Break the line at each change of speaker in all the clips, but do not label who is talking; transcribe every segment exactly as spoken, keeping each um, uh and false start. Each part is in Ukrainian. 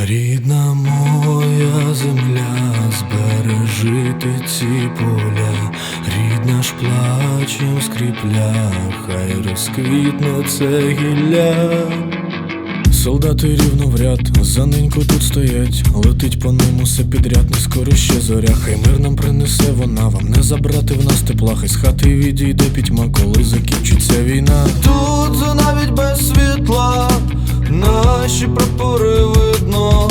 Рідна моя земля, збережи ти ці поля, рідна ж плачем скріпля, хай розквітне це гілля. Солдати рівно в ряд, за неньку тут стоять, летить по ним усе підряд, не скоро ще зоря. Хай мир нам принесе вона, вам не забрати в нас тепла, хай з хати відійде пітьма, коли закінчиться війна.
Тут навіть без світла наші прапори видно,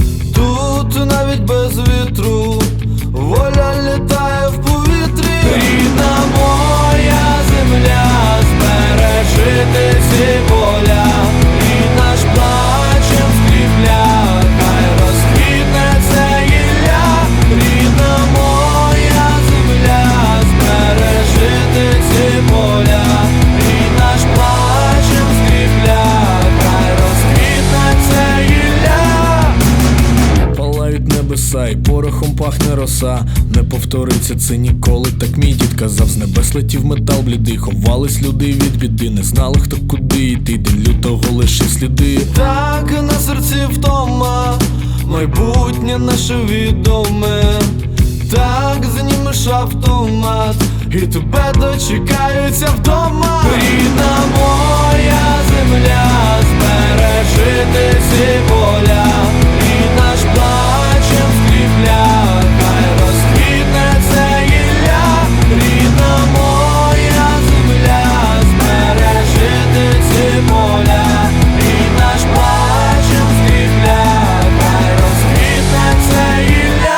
тут навіть без вітру воля літає в повітрі. Рідна моя земля, збережи ти ці поля, рідна ж плачем скріпля, хай розквітне це гілля. Рідна моя земля, збережи ти ці поля, рідна ж плачем скріпля, хай розквітне це гілля.
Палають небеса і порохом пахне роса, не повториться це ніколи, так мій дід казав. З небес летів метал блідий, ховались люди від біди, не знали хто куди йти, день лютого лише сліди.
Так на серці втома, майбутнє наше відоме, так знімеш автомат і тебе дочекаються вдома. Рідна моя земля, збережи ти ці поля, рідна ж плачем скріпля, хай розквітне це гілля. Рідна моя земля, збережи ти ці поля, рідна ж плачем скріпля, хай розквітне це гілля.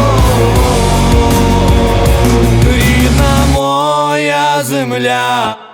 Рідна моя земля.